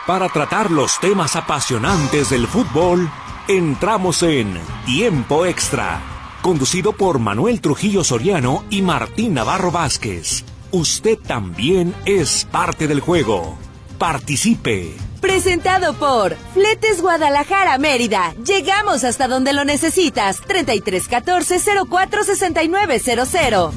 Para tratar los temas apasionantes del fútbol, entramos en Tiempo Extra, conducido por Manuel Trujillo Soriano y Martín Navarro Vázquez. Usted también es parte del juego. Participe. Presentado por Fletes Guadalajara Mérida. Llegamos hasta donde lo necesitas. 3314-046900.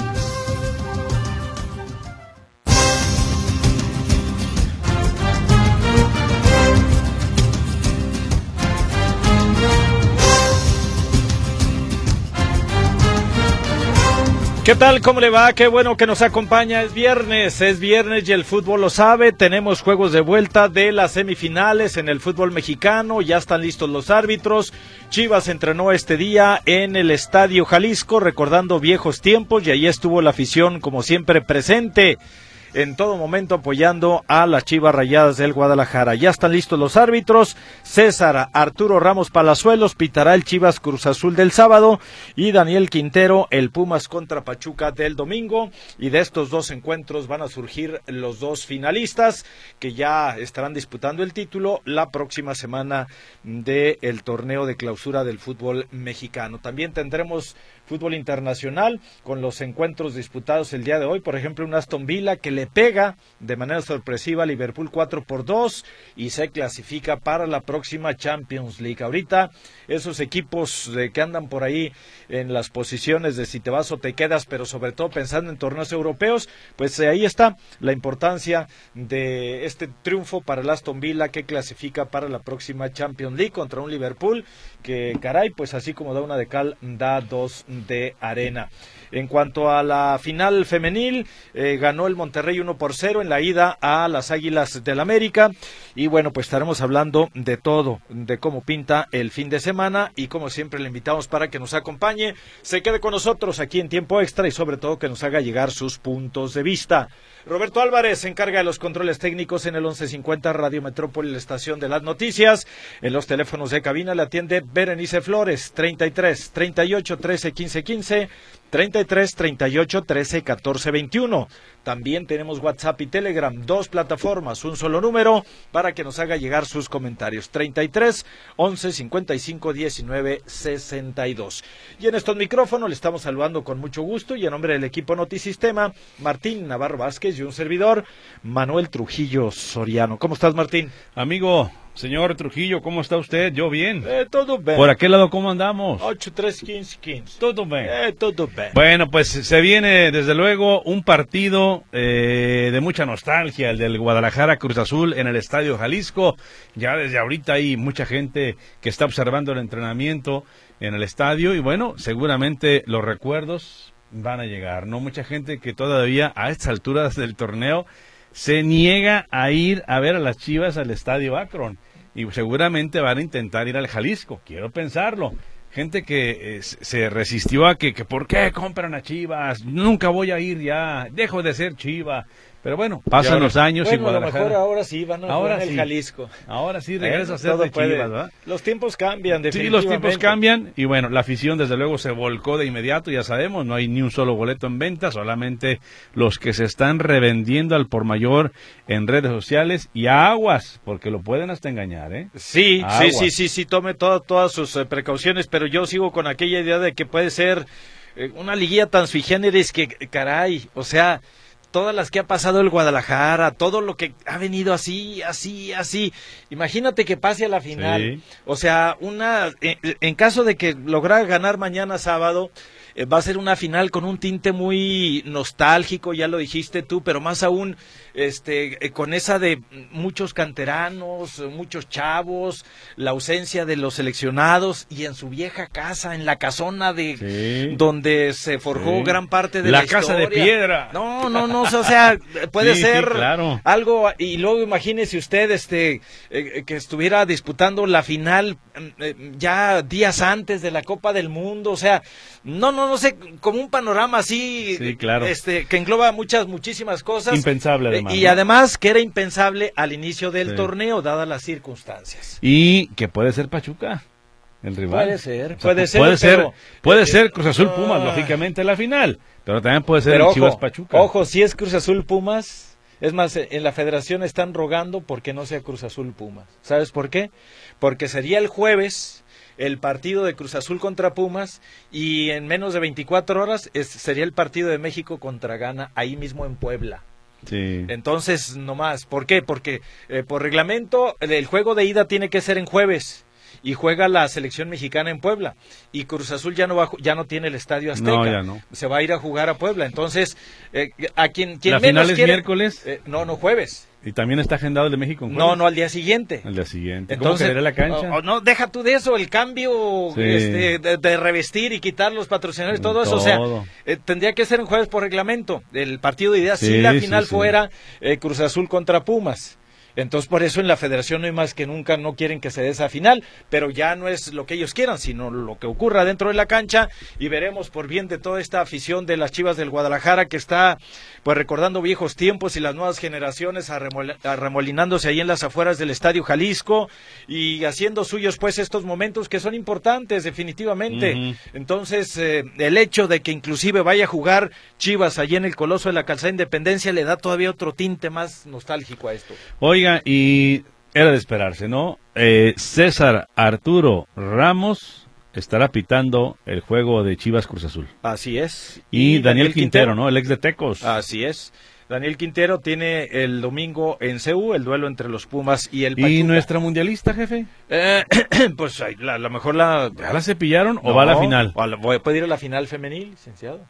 ¿Qué tal? ¿Cómo le va? Qué bueno que nos acompaña. Es viernes y el fútbol lo sabe. Tenemos juegos de vuelta de las semifinales en el fútbol mexicano. Ya están listos los árbitros. Chivas entrenó este día en el Estadio Jalisco, recordando viejos tiempos, y ahí estuvo la afición, como siempre, presente en todo momento apoyando a las Chivas Rayadas del Guadalajara. Ya están listos los árbitros. César Arturo Ramos Palazuelos pitará el Chivas Cruz Azul del sábado y Daniel Quintero el Pumas contra Pachuca del domingo. Y de estos dos encuentros van a surgir los dos finalistas que ya estarán disputando el título la próxima semana del torneo de clausura del fútbol mexicano. También tendremos fútbol internacional con los encuentros disputados el día de hoy. Por ejemplo, un Aston Villa que le pega de manera sorpresiva a Liverpool 4-2 y se clasifica para la próxima Champions League. Ahorita esos equipos que andan por ahí en las posiciones de si te vas o te quedas, pero sobre todo pensando en torneos europeos, pues ahí está la importancia de este triunfo para el Aston Villa, que clasifica para la próxima Champions League contra un Liverpool que, caray, pues así como da una de cal, da dos de arena. En cuanto a la final femenil, ganó el Monterrey 1-0 en la ida a las Águilas del América. Y bueno, pues estaremos hablando de todo, de cómo pinta el fin de semana, y como siempre le invitamos para que nos acompañe, se quede con nosotros aquí en Tiempo Extra y sobre todo que nos haga llegar sus puntos de vista. Roberto Álvarez se encarga de los controles técnicos en el 1150 Radio Metrópoli, la estación de las noticias. En los teléfonos de cabina le atiende Berenice Flores, 33 38 13 15 15, 33 38 13 14 21. También tenemos WhatsApp y Telegram, dos plataformas, un solo número para que nos haga llegar sus comentarios, 33 11 55 19 62. Y en estos micrófonos le estamos saludando con mucho gusto y en nombre del equipo Notisistema, Martín Navarro Vázquez y un servidor, Manuel Trujillo Soriano. ¿Cómo estás, Martín? Amigo, señor Trujillo, ¿cómo está usted? Yo bien. Todo bien. ¿Por aquel lado cómo andamos? 8, 3, 15, 15. Todo bien. Todo bien. Bueno, pues se viene desde luego un partido de mucha nostalgia, el del Guadalajara Cruz Azul en el Estadio Jalisco. Ya desde ahorita hay mucha gente que está observando el entrenamiento en el estadio y bueno, seguramente los recuerdos van a llegar, ¿no? Mucha gente que todavía a estas alturas del torneo se niega a ir a ver a las Chivas al Estadio Akron y seguramente van a intentar ir al Jalisco, quiero pensarlo. Gente que se resistió a que ¿por qué compran a Chivas? Nunca voy a ir ya, dejo de ser Chiva. Pero bueno, pasan los años y Guadalajara. A lo mejor ahora sí van a jugar en el Jalisco. Ahora sí regresa a ser de Chivas, ¿verdad? Los tiempos cambian, definitivamente. Sí, los tiempos cambian y bueno, la afición desde luego se volcó de inmediato, ya sabemos, no hay ni un solo boleto en venta, solamente los que se están revendiendo al por mayor en redes sociales y aguas, porque lo pueden hasta engañar, ¿eh? Sí, tome todas sus precauciones, pero yo sigo con aquella idea de que puede ser una liguilla tan sui generis que, caray, o sea, todas las que ha pasado el Guadalajara, todo lo que ha venido así, imagínate que pase a la final, sí. O sea, en caso de que lograra ganar mañana sábado, va a ser una final con un tinte muy nostálgico, ya lo dijiste tú, pero más aún con esa de muchos canteranos, muchos chavos, la ausencia de los seleccionados y en su vieja casa, en la casona donde se forjó gran parte de la historia. La casa de piedra. No, o sea, puede ser claro. Algo, y luego imagínese usted que estuviera disputando la final ya días antes de la Copa del Mundo, o sea, no sé, como un panorama así, sí, claro. Que engloba muchísimas cosas. Impensable además. Y además que era impensable al inicio del torneo, dadas las circunstancias. Y que puede ser Pachuca, el rival. Puede ser Cruz Azul Pumas, lógicamente la final, pero también puede ser el Chivas Pachuca. Ojo, si es Cruz Azul Pumas, Es más, en la federación están rogando porque no sea Cruz Azul Pumas. ¿Sabes por qué? Porque sería el jueves el partido de Cruz Azul contra Pumas y en menos de 24 horas sería el partido de México contra Ghana ahí mismo en Puebla. Sí. Entonces, no más. ¿Por qué? Porque por reglamento el juego de ida tiene que ser en jueves y juega la selección mexicana en Puebla y Cruz Azul ya no tiene el Estadio Azteca. No, ya no. Se va a ir a jugar a Puebla. Entonces, a quien ¿La menos final es quiere, miércoles? No, jueves. ¿Y también está agendado el de México en jueves? No, al día siguiente. Al día siguiente. Entonces, ¿Cómo quedaría la cancha? No, deja tú de eso, el cambio Sí. de revestir y quitar los patrocinadores, todo eso. O sea, tendría que ser en jueves por reglamento. El partido de ida, Sí, si la final sí. fuera Cruz Azul contra Pumas. Entonces, por eso en la federación no hay más que nunca, no quieren que se dé esa final, pero ya no es lo que ellos quieran, sino lo que ocurra dentro de la cancha, y veremos por bien de toda esta afición de las Chivas del Guadalajara que está pues recordando viejos tiempos y las nuevas generaciones arremolinándose ahí en las afueras del Estadio Jalisco y haciendo suyos pues estos momentos que son importantes definitivamente. Uh-huh. Entonces, el hecho de que inclusive vaya a jugar Chivas allí en el Coloso de la Calzada Independencia le da todavía otro tinte más nostálgico a esto. Oiga, y era de esperarse, ¿no? César Arturo Ramos estará pitando el juego de Chivas Cruz Azul. Así es. Y Daniel Quintero, ¿no? El ex de Tecos. Así es. Daniel Quintero tiene el domingo en CU el duelo entre los Pumas y el Pachuca. ¿Y nuestra mundialista, jefe? Pues a lo mejor la... ¿Ya la cepillaron o va a la final? Puede ir a la final femenil, licenciado.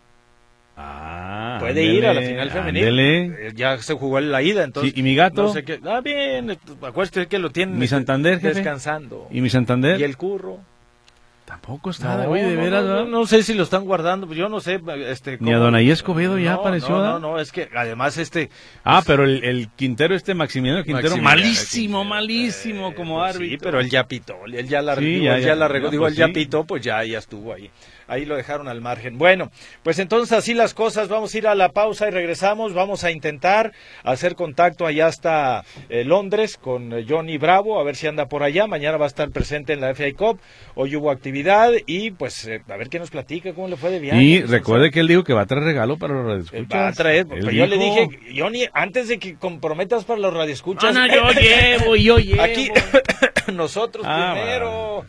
Puede Ándele, ir a la final femenil. Ándele. Ya se jugó en la ida, entonces. Sí, ¿y mi gato? No sé qué. Bien, acuérdate que lo tiene. ¿Mi Santander, jefe? Descansando. ¿Y mi Santander? ¿Y el Curro? Tampoco está, oye, de veras, no, ¿verdad? no sé si lo están guardando, yo no sé. Ni a Donaí Escobedo ya apareció, ¿verdad? No, es que además pero el Quintero, Maximiliano Quintero, Maximiliano malísimo como árbitro. Sí, pero él ya pitó, él ya la regó, pues él ya pitó, pues ya estuvo ahí. Ahí lo dejaron al margen. Bueno, pues entonces así las cosas, vamos a ir a la pausa y regresamos, vamos a intentar hacer contacto allá hasta Londres con Johnny Bravo, a ver si anda por allá, mañana va a estar presente en la FA Cup, hoy hubo actividad y pues a ver qué nos platica, cómo le fue de viaje. Y recuerde que él dijo que va a traer regalo para los radioescuchas. Va a traer, porque yo le dije, Johnny, antes de que comprometas para los radioescuchas. Yo llevo. Aquí, nosotros primero.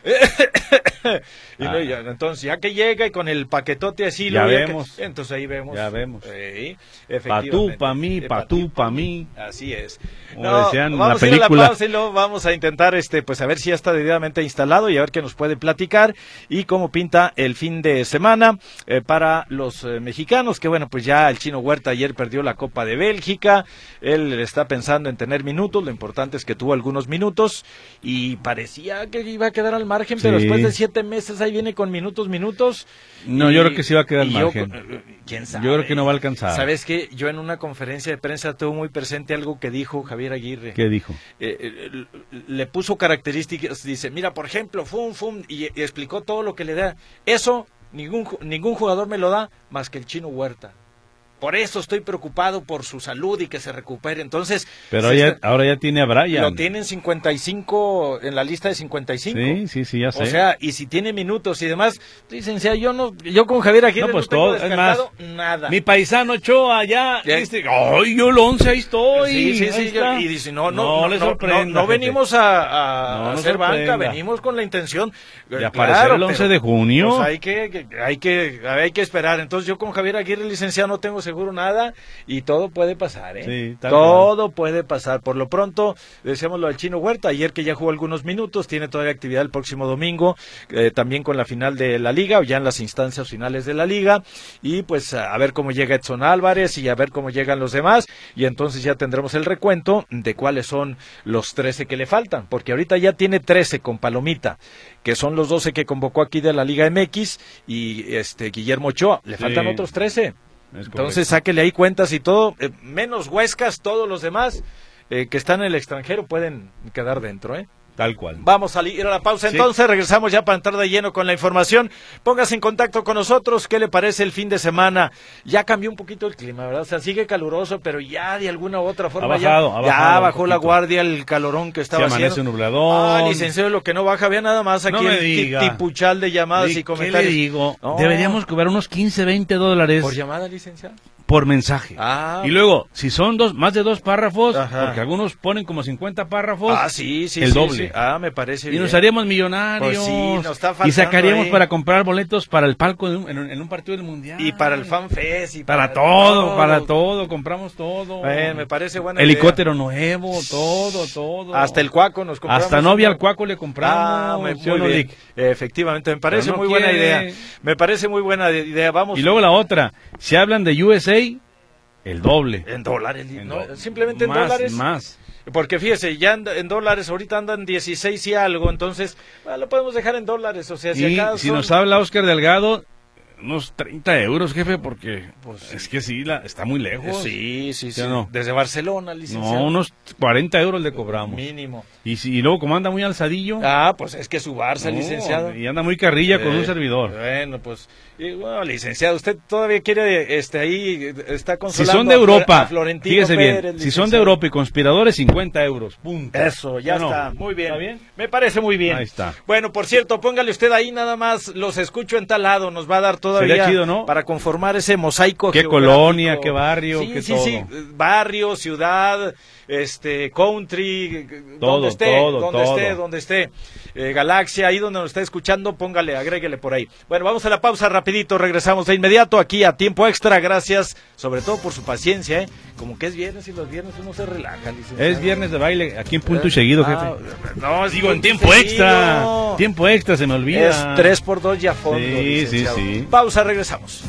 Entonces ya que llega y con el paquetote así ya vemos, entonces ahí vemos pa' tú, pa' mí, así es. Decían vamos la a ir a película. la pausa y luego vamos a intentar pues a ver si ya está debidamente instalado y a ver qué nos puede platicar y cómo pinta el fin de semana para los mexicanos, que bueno, pues ya el Chino Huerta ayer perdió la Copa de Bélgica, él está pensando en tener minutos, lo importante es que tuvo algunos minutos y parecía que iba a quedar al margen, pero después de 7 meses ahí viene con minutos. No, yo creo que sí va a quedar al margen. ¿Quién sabe? Yo creo que no va a alcanzar. ¿Sabes qué? Yo en una conferencia de prensa tuve muy presente algo que dijo Javier Aguirre. ¿Qué dijo? Le puso características, dice, mira, por ejemplo, y explicó todo lo que le da. Eso ningún jugador me lo da más que el Chino Huerta. Por eso estoy preocupado por su salud y que se recupere. Entonces, pero ahora ya tiene a Brian. Lo tienen 55 en la lista de 55. Sí, ya sé. O sea, y si tiene minutos y demás, licenciado, yo con Javier Aguirre no tengo descartado nada. Mi paisano Ochoa ya dice, "Ay, yo el 11 ahí estoy." Sí, y dice, no venimos a hacer banca, venimos con la intención de aparecer el 11 de junio. Pues hay que esperar. Entonces, yo con Javier Aguirre, licenciado, no tengo seguro nada y todo puede pasar, Sí, todo puede pasar. Por lo pronto, decíamos lo del Chino Huerta, ayer que ya jugó algunos minutos, tiene todavía actividad el próximo domingo, también con la final de la Liga, o ya en las instancias finales de la Liga, y pues a ver cómo llega Edson Álvarez y a ver cómo llegan los demás, y entonces ya tendremos el recuento de cuáles son los 13 que le faltan, porque ahorita ya tiene 13 con Palomita, que son los 12 que convocó aquí de la Liga MX, y Guillermo Ochoa, le faltan otros 13. Entonces sáquele ahí cuentas y todo, menos Huescas, todos los demás que están en el extranjero pueden quedar dentro, Tal cual. Vamos a ir a la pausa entonces, regresamos ya para entrar de lleno con la información. Póngase en contacto con nosotros, ¿qué le parece el fin de semana? Ya cambió un poquito el clima, ¿verdad? O sea, sigue caluroso, pero ya de alguna u otra forma ya bajó la guardia el calorón que estaba haciendo. Se amanece nubladón. Licenciado, lo que no baja, había nada más aquí el tipuchal de llamadas y comentarios. ¿Qué le digo? Deberíamos cobrar unos $15, $20. ¿Por llamada, licenciado? por mensaje. Ah. Y luego, si son más de 2 párrafos, Ajá. porque algunos ponen como 50 párrafos, Sí, el doble. Sí. Me parece y bien. nos haríamos millonarios. Pues sí, nos está faltando y sacaríamos ahí. para comprar boletos para el palco en un partido del Mundial. Y para el FanFest. Y para todo, compramos todo. Me parece buena Helicóptero nuevo, todo. Hasta el cuaco nos compramos. Hasta novia al cuaco le compramos. Muy ¿sí o no, bien. Lick? Efectivamente, me parece Pero no muy buena quiere. idea. Me parece muy buena idea. Vamos. Y luego la otra, si hablan de USA, el doble. En dólares, doble. simplemente en Más, dólares. Más. Porque fíjese, ya en dólares, ahorita andan 16 y algo, entonces lo podemos dejar en dólares. O sea, Y acaso si nos habla Oscar Delgado, unos 30 euros, jefe, porque es que sí, está muy lejos. Sí. ¿Sí o no? Desde Barcelona, licenciado. No, unos 40 euros le cobramos. Mínimo. Y luego, como anda muy alzadillo. Pues es que su Barça, no, licenciado. Y anda muy carrilla con un servidor. Bueno, pues, licenciado, usted todavía quiere, ahí está Si consolando son de Europa, a Florentino fíjese bien, Pérez, si son licenciado. de Europa y conspiradores, 50 euros, punto. Eso, ya ¿Sí o no? está, muy bien. ¿Está bien? Me parece muy bien. Ahí está. Bueno, por cierto, póngale usted ahí nada más, los escucho en tal lado, nos va a dar todavía Sería chido, ¿no? para conformar ese mosaico ¿Qué geográfico. colonia, qué barrio, Sí, qué sí, todo? sí, barrio, ciudad, country, Todo, donde esté, Galaxia, ahí donde nos está escuchando, póngale, agréguele por ahí. Bueno, vamos a la pausa rapidito, regresamos de inmediato aquí a Tiempo Extra, gracias, sobre todo por su paciencia, como que es viernes y los viernes uno se relaja, licenciado. Es viernes de baile, aquí en punto y seguido, jefe. No, Digo, en tiempo extra. Tiempo extra, se me olvida. Es 3x2 y a fondo, Sí, licenciado. sí. Pausa, regresamos.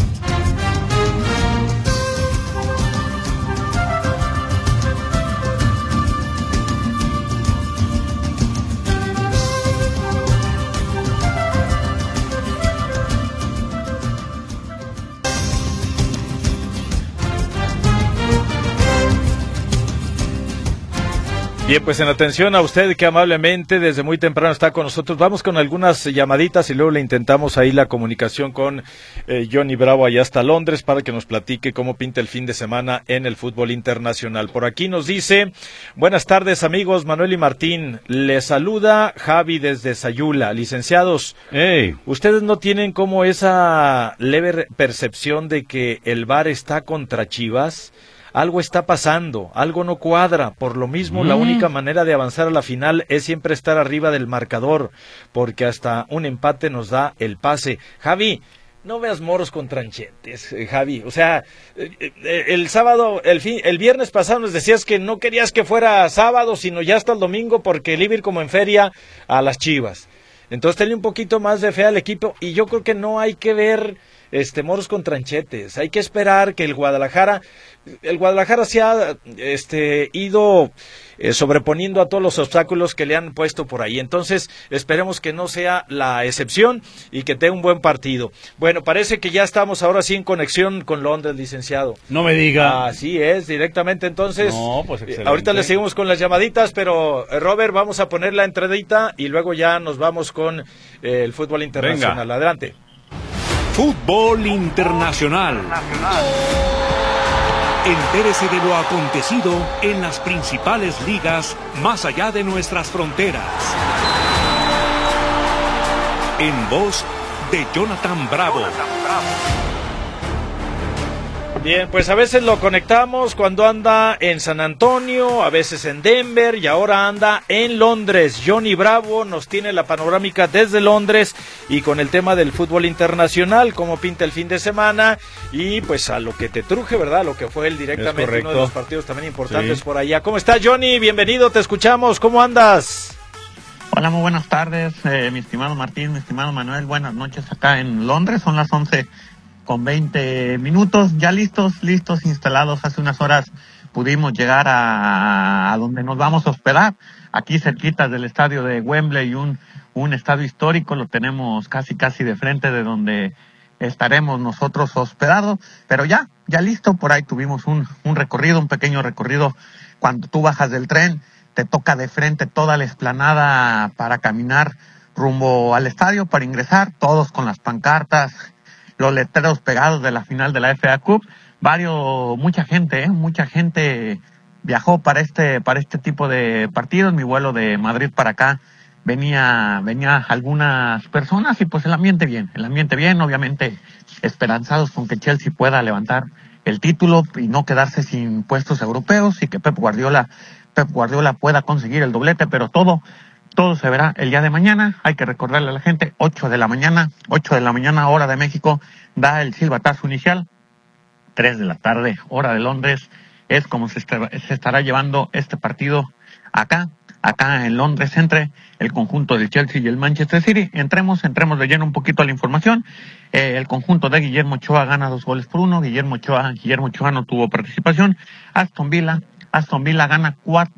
Bien, pues en atención a usted que amablemente desde muy temprano está con nosotros, vamos con algunas llamaditas y luego le intentamos ahí la comunicación con Johnny Bravo allá hasta Londres para que nos platique cómo pinta el fin de semana en el fútbol internacional. Por aquí nos dice, buenas tardes amigos, Manuel y Martín, les saluda Javi desde Sayula. Licenciados, ¿ustedes no tienen como esa leve percepción de que el VAR está contra Chivas? Algo está pasando, algo no cuadra, por lo mismo la única manera de avanzar a la final es siempre estar arriba del marcador, porque hasta un empate nos da el pase. Javi, no veas moros con tranchentes, Javi, o sea, el sábado, el viernes pasado nos decías que no querías que fuera sábado, sino ya hasta el domingo, porque le iba a ir como en feria a las Chivas. Entonces tenle un poquito más de fe al equipo, y yo creo que no hay que ver moros con tranchetes, hay que esperar que el Guadalajara se ha ido sobreponiendo a todos los obstáculos que le han puesto por ahí, entonces esperemos que no sea la excepción y que tenga un buen partido. Bueno, parece que ya estamos ahora sí en conexión con Londres, licenciado. No me diga. Así es, directamente, entonces no, pues excelente. Ahorita le seguimos con las llamaditas, pero Robert, vamos a poner la entradita y luego ya nos vamos con el fútbol internacional. Venga. Adelante. Fútbol internacional. Entérese de lo acontecido en las principales ligas más allá de nuestras fronteras. En voz de Jonathan Bravo. Bien, pues a veces lo conectamos cuando anda en San Antonio, a veces en Denver y ahora anda en Londres. Johnny Bravo nos tiene la panorámica desde Londres y con el tema del fútbol internacional, cómo pinta el fin de semana y pues a lo que te truje, ¿verdad? Lo que fue directamente uno de los partidos también importantes por allá. ¿Cómo estás, Johnny? Bienvenido, te escuchamos. ¿Cómo andas? Hola, muy buenas tardes, mi estimado Martín, mi estimado Manuel. Buenas noches acá en Londres, son las 11:20, ya listos, instalados. Hace unas horas pudimos llegar a donde nos vamos a hospedar, aquí cerquita del estadio de Wembley, un estadio histórico, lo tenemos casi de frente de donde estaremos nosotros hospedados, pero ya listo. Por ahí tuvimos un pequeño recorrido. Cuando tú bajas del tren, te toca de frente toda la explanada para caminar rumbo al estadio, para ingresar, todos con las pancartas, los letreros pegados de la final de la FA Cup. Mucha gente viajó para este tipo de partidos. Mi vuelo de Madrid para acá venía algunas personas y pues el ambiente bien, obviamente esperanzados con que Chelsea pueda levantar el título y no quedarse sin puestos europeos, y que Pep Guardiola pueda conseguir el doblete, pero todo se verá el día de mañana. Hay que recordarle a la gente, 8 de la mañana, hora de México, da el silbatazo inicial. 3 de la tarde, hora de Londres, es como se estará llevando este partido acá en Londres, entre el conjunto del Chelsea y el Manchester City. Entremos de lleno un poquito a la información. El conjunto de Guillermo Ochoa gana 2-1. Guillermo Ochoa no tuvo participación. Aston Villa gana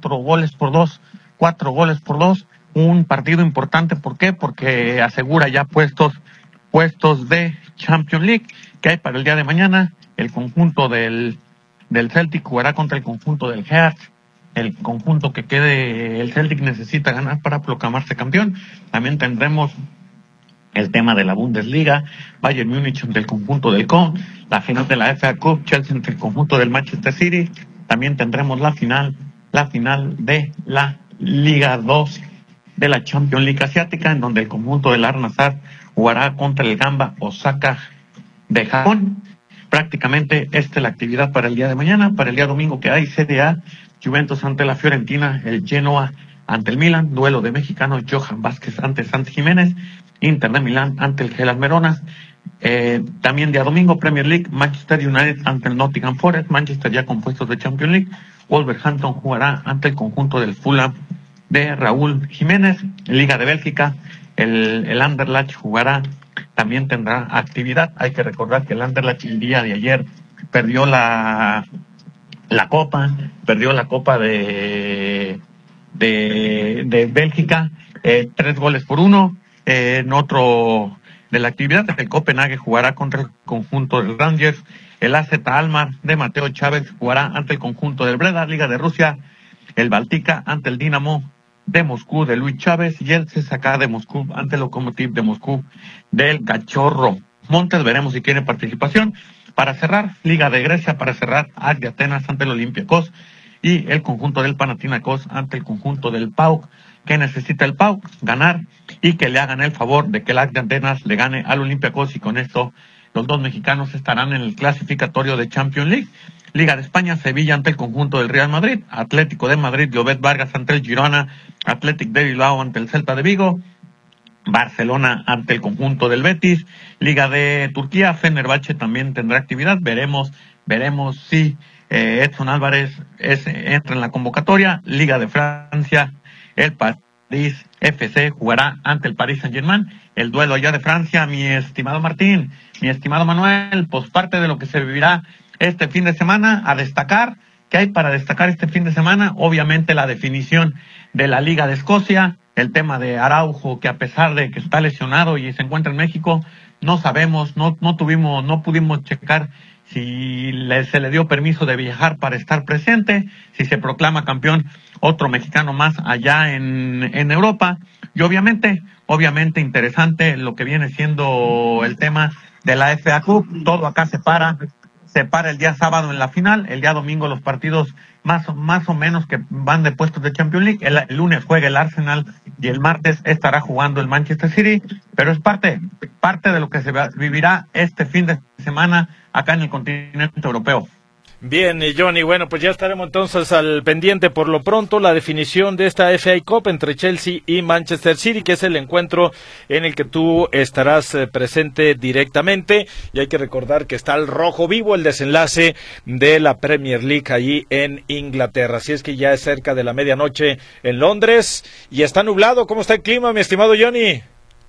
4-2. Un partido importante, ¿por qué? Porque asegura ya puestos de Champions League que hay para el día de mañana. El conjunto del Celtic jugará contra el conjunto del Hearts. El conjunto que quede, el Celtic, necesita ganar para proclamarse campeón. También tendremos el tema de la Bundesliga, Bayern Múnich ante el conjunto del Köln, la final de la FA Cup, Chelsea ante el conjunto del Manchester City. También tendremos la final de la Liga 2 de la Champions League asiática, en donde el conjunto del Al-Nassr jugará contra el Gamba Osaka de Japón. Prácticamente esta es la actividad para el día de mañana. Para el día domingo que hay Serie A, Juventus ante la Fiorentina, el Genoa ante el Milan, duelo de mexicanos, Johan Vázquez ante Santi Jiménez, Inter de Milán ante el Hellas Verona. También día domingo, Premier League, Manchester United ante el Nottingham Forest, Manchester ya con puestos de Champions League. Wolverhampton jugará ante el conjunto del Fulham de Raúl Jiménez. Liga de Bélgica, el Anderlecht jugará, también tendrá actividad. Hay que recordar que el Anderlecht el día de ayer perdió la Copa de Bélgica, 3-1. En otro de la actividad, el Copenhague jugará contra el conjunto del Rangers. El AZ Alkmaar de Mateo Chávez jugará ante el conjunto del Breda. Liga de Rusia, el Baltica ante el Dinamo de Moscú de Luis Chávez, y el CSKA de Moscú ante el Lokomotiv de Moscú del Cachorro Montes. Veremos si quiere participación. Para cerrar, Liga de Grecia, AEK de Atenas ante el Olympiacos, y el conjunto del Panathinaikos ante el conjunto del PAOK. ¿Qué necesita el PAOK? Ganar, y que le hagan el favor de que el AEK de Atenas le gane al Olympiacos, y con esto los dos mexicanos estarán en el clasificatorio de Champions League. Liga de España, Sevilla ante el conjunto del Real Madrid, Atlético de Madrid, Llobet Vargas ante el Girona, Athletic de Bilbao ante el Celta de Vigo, Barcelona ante el conjunto del Betis. Liga de Turquía, Fenerbahce también tendrá actividad. Veremos si Edson Álvarez entra en la convocatoria. Liga de Francia, el París FC jugará ante el Paris Saint-Germain. El duelo allá de Francia, mi estimado Martín, mi estimado Manuel, pues parte de lo que se vivirá este fin de semana. A destacar, ¿qué hay para destacar este fin de semana? Obviamente la definición de la Liga de Escocia, el tema de Araujo, que a pesar de que está lesionado y se encuentra en México, no sabemos, no pudimos checar si se le dio permiso de viajar para estar presente, si se proclama campeón otro mexicano más allá en Europa. Y obviamente interesante lo que viene siendo el tema de la FA Cup. Todo acá se para el día sábado en la final, el día domingo los partidos más o menos que van de puestos de Champions League. El lunes juega el Arsenal y el martes estará jugando el Manchester City, pero es parte de lo que se vivirá este fin de semana acá en el continente europeo. Bien, Johnny, bueno, pues ya estaremos entonces al pendiente. Por lo pronto, la definición de esta FA Cup entre Chelsea y Manchester City, que es el encuentro en el que tú estarás presente directamente. Y hay que recordar que está al rojo vivo el desenlace de la Premier League allí en Inglaterra. Así es que ya es cerca de la medianoche en Londres y está nublado. ¿Cómo está el clima, mi estimado Johnny?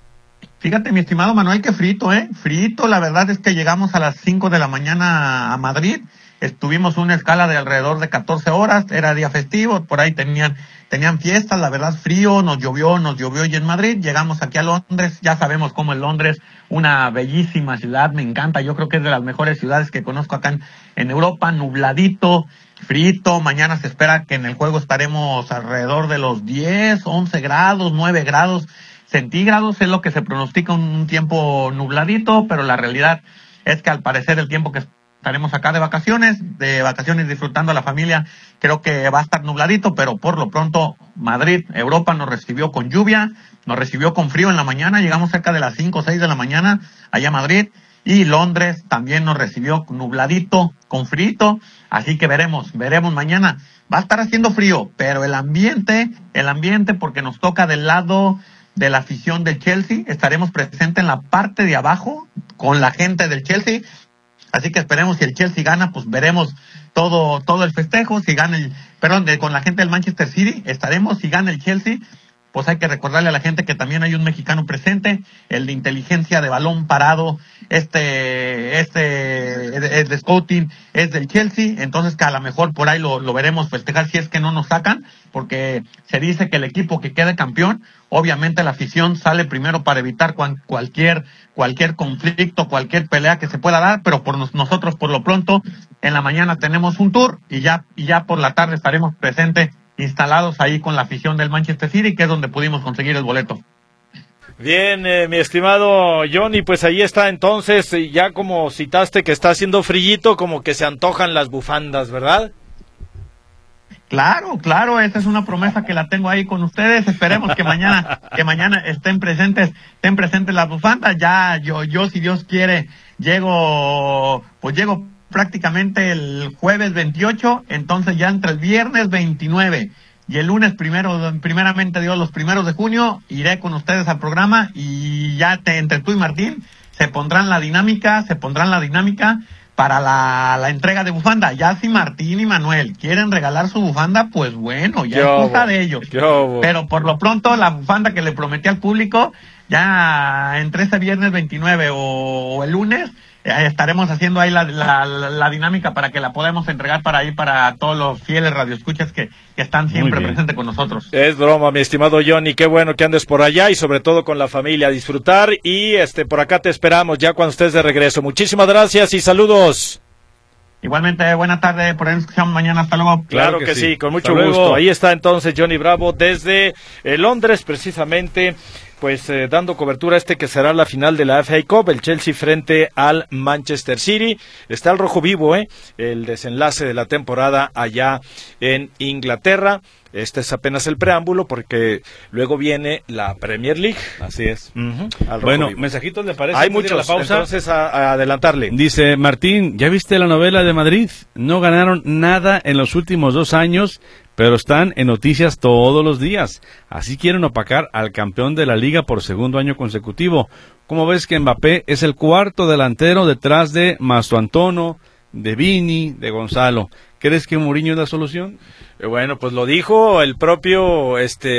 Fíjate, mi estimado Manuel, que frito. La verdad es que llegamos a las 5 de la mañana a Madrid. Estuvimos una escala de alrededor de 14 horas, era día festivo, por ahí tenían fiestas, la verdad frío, nos llovió y en Madrid. Llegamos aquí a Londres, ya sabemos cómo es Londres, una bellísima ciudad, me encanta, yo creo que es de las mejores ciudades que conozco acá en Europa. Nubladito, frito, mañana se espera que en el juego estaremos alrededor de los 10, 11 grados, 9 grados centígrados, es lo que se pronostica, un tiempo nubladito, pero la realidad es que al parecer el tiempo que estaremos acá de vacaciones disfrutando a la familia, creo que va a estar nubladito, pero por lo pronto Madrid, Europa, nos recibió con lluvia, nos recibió con frío en la mañana, llegamos cerca de las 5 o 6 de la mañana allá a Madrid, y Londres también nos recibió nubladito, con frío, así que veremos mañana. Va a estar haciendo frío, pero el ambiente, porque nos toca del lado de la afición del Chelsea, estaremos presentes en la parte de abajo con la gente del Chelsea, así que esperemos, si el Chelsea gana, pues veremos todo el festejo. Si gana con la gente del Manchester City estaremos. Si gana el Chelsea, pues hay que recordarle a la gente que también hay un mexicano presente, el de inteligencia de balón parado, el de scouting es del Chelsea, entonces que a lo mejor por ahí lo veremos festejar si es que no nos sacan, porque se dice que el equipo que quede campeón, obviamente la afición sale primero para evitar cualquier conflicto, cualquier pelea que se pueda dar, pero nosotros por lo pronto en la mañana tenemos un tour y ya por la tarde estaremos presentes, instalados ahí con la afición del Manchester City, que es donde pudimos conseguir el boleto. Bien, mi estimado Johnny, pues ahí está entonces, ya como citaste que está haciendo frillito, como que se antojan las bufandas, ¿verdad? Claro, esa es una promesa que la tengo ahí con ustedes. Esperemos que mañana estén presentes las bufandas. Ya yo si Dios quiere llego prácticamente el jueves 28, entonces ya entre el viernes 29 y el lunes primeramente Dios, los primeros de junio, iré con ustedes al programa y ya entre tú y Martín se pondrán la dinámica para la entrega de bufanda. Ya si Martín y Manuel quieren regalar su bufanda, pues bueno, ya es cosa de ellos. Pero por lo pronto la bufanda que le prometí al público, ya entre ese viernes 29 o el lunes, estaremos haciendo ahí la dinámica para que la podamos entregar para todos los fieles radioescuchas que están siempre presentes con nosotros. Es broma, mi estimado Johnny, qué bueno que andes por allá y sobre todo con la familia a disfrutar, y por acá te esperamos ya cuando estés de regreso. Muchísimas gracias y saludos. Igualmente, buena tarde, por ahí nos escuchamos mañana, hasta luego. Claro que sí, con mucho gusto. Ahí está entonces Johnny Bravo desde Londres, precisamente, pues dando cobertura a que será la final de la FA Cup, el Chelsea frente al Manchester City. Está el rojo vivo, el desenlace de la temporada allá en Inglaterra. Este es apenas el preámbulo, porque luego viene la Premier League. Así es. Bueno, vivo. ¿Mensajitos le parece? Hay muchos, la pausa? Entonces a adelantarle. Dice Martín, ¿ya viste la novela de Madrid? No ganaron nada en los últimos 2 años, pero están en noticias todos los días. Así quieren opacar al campeón de la liga por segundo año consecutivo. ¿Cómo ves que Mbappé es el cuarto delantero detrás de Mastroantonio, de Vini, de Gonzalo? ¿Crees que Mourinho es la solución? Bueno, pues lo dijo el propio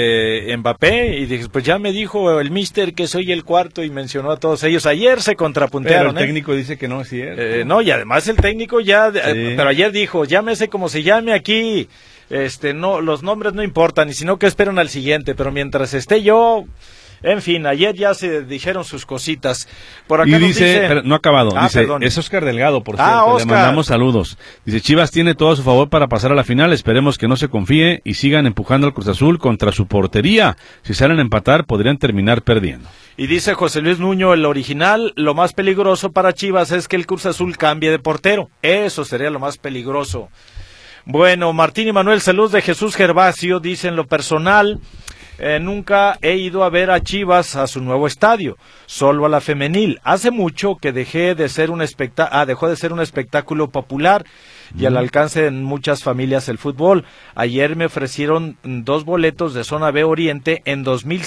Mbappé, y dije, pues ya me dijo el mister que soy el cuarto, y mencionó a todos ellos. Ayer se contrapuntearon. Pero el técnico dice que no es cierto. No, y además el técnico pero ayer dijo, llámese como se llame aquí, no, los nombres no importan, y sino que esperan al siguiente, pero mientras esté yo... En fin, ayer ya se dijeron sus cositas. Por acá y dice, pero no ha acabado, dice, perdón. Es Oscar Delgado, por cierto, le mandamos saludos. Dice, Chivas tiene todo a su favor para pasar a la final, esperemos que no se confíe y sigan empujando al Cruz Azul contra su portería. Si salen a empatar, podrían terminar perdiendo. Y dice José Luis Nuño, el original, lo más peligroso para Chivas es que el Cruz Azul cambie de portero. Eso sería lo más peligroso. Bueno, Martín y Manuel, saludos de Jesús Gervasio, dice, en lo personal... nunca he ido a ver a Chivas a su nuevo estadio, solo a la femenil. Hace mucho que dejó de ser un espectáculo popular y al alcance de muchas familias el fútbol. Ayer me ofrecieron 2 boletos de zona B Oriente en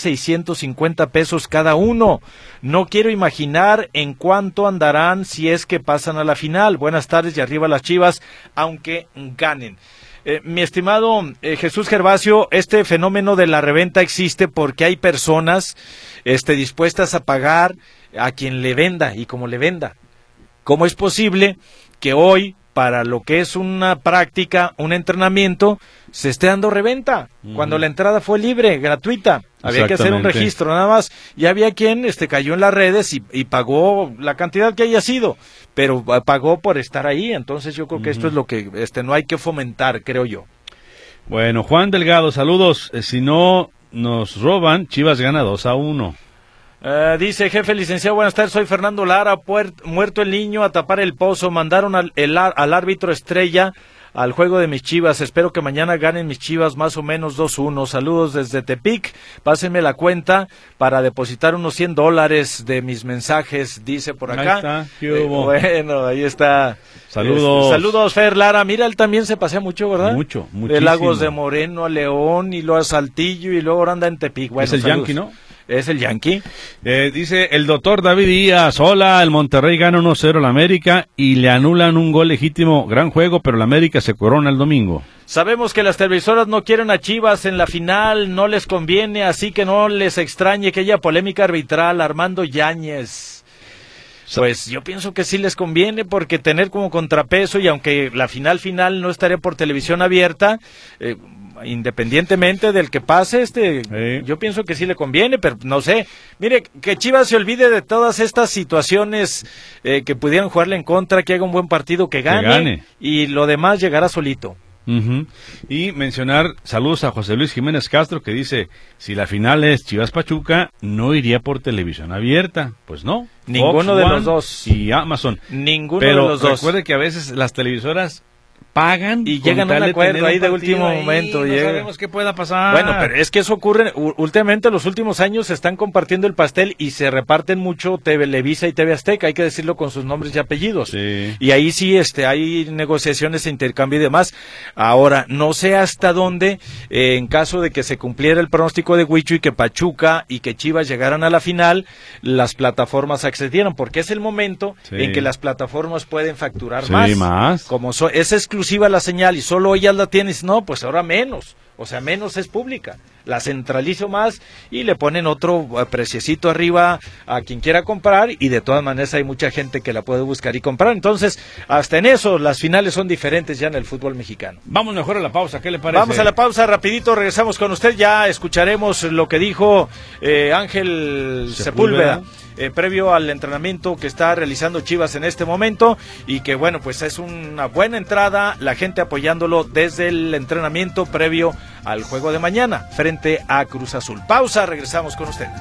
2,650 pesos cada uno. No quiero imaginar en cuánto andarán si es que pasan a la final. Buenas tardes y arriba las Chivas, aunque ganen. Mi estimado Jesús Gervasio, este fenómeno de la reventa existe porque hay personas dispuestas a pagar a quien le venda y como le venda. ¿Cómo es posible que hoy, para lo que es una práctica, un entrenamiento, se esté dando reventa? Cuando la entrada fue libre, gratuita. Había que hacer un registro nada más. Y había quien cayó en las redes y pagó la cantidad que haya sido, pero pagó por estar ahí. Entonces yo creo que esto es lo que no hay que fomentar, creo yo. Bueno, Juan Delgado, saludos. Si no nos roban, Chivas gana 2-1. Dice, jefe licenciado, buenas tardes, soy Fernando Lara, muerto el niño, a tapar el pozo, mandaron al árbitro estrella al juego de mis Chivas. Espero que mañana ganen mis Chivas más o menos 2-1. Saludos desde Tepic. Pásenme la cuenta para depositar unos $100 de mis mensajes, dice por acá. Ahí está. ¿Qué hubo? Bueno, ahí está. Saludos. Saludos, Fer Lara. Mira, él también se pasea mucho, ¿verdad? Mucho, muchísimo. De Lagos de Moreno a León y luego a Saltillo y luego ahora anda en Tepic. Bueno, es el saludos. Yankee, ¿no? Es el Yankee. Dice el doctor David Díaz, hola, el Monterrey gana 1-0 al América y le anulan un gol legítimo, gran juego, pero el América se corona el domingo. Sabemos que las televisoras no quieren a Chivas en la final, no les conviene, así que no les extrañe que haya polémica arbitral. Armando Yáñez. Pues yo pienso que sí les conviene, porque tener como contrapeso, y aunque la final no estaría por televisión abierta, independientemente del que pase, yo pienso que sí le conviene, pero no sé. Mire, que Chivas se olvide de todas estas situaciones que pudieran jugarle en contra, que haga un buen partido, que gane. Y lo demás llegará solito. Y mencionar saludos a José Luis Jiménez Castro, que dice, si la final es Chivas Pachuca, no iría por televisión abierta. Pues no, ninguno Fox de One los dos y Amazon, ninguno pero de los dos. Recuerde que a veces las televisoras pagan y llegan a un acuerdo ahí de último momento. No sabemos qué pueda pasar. Bueno, pero es que eso ocurre últimamente. Los últimos años se están compartiendo el pastel y se reparten mucho Televisa y TV Azteca, hay que decirlo con sus nombres y apellidos. Sí. Y ahí sí hay negociaciones, intercambio y demás. Ahora, no sé hasta dónde, en caso de que se cumpliera el pronóstico de Huicho y que Pachuca y que Chivas llegaran a la final, las plataformas accedieran, porque es el momento en que las plataformas pueden facturar más. Como es exclusiva la señal y solo ellas la tienen, no, pues ahora menos, o sea, menos es pública, la centralizo más y le ponen otro preciecito arriba a quien quiera comprar, y de todas maneras hay mucha gente que la puede buscar y comprar. Entonces, hasta en eso, las finales son diferentes ya en el fútbol mexicano. Vamos mejor a la pausa, ¿qué le parece? Vamos a la pausa, rapidito, regresamos con usted, ya escucharemos lo que dijo Ángel Sepúlveda. Previo al entrenamiento que está realizando Chivas en este momento, y que bueno, pues es una buena entrada, la gente apoyándolo desde el entrenamiento previo al juego de mañana frente a Cruz Azul. Pausa, regresamos con usted.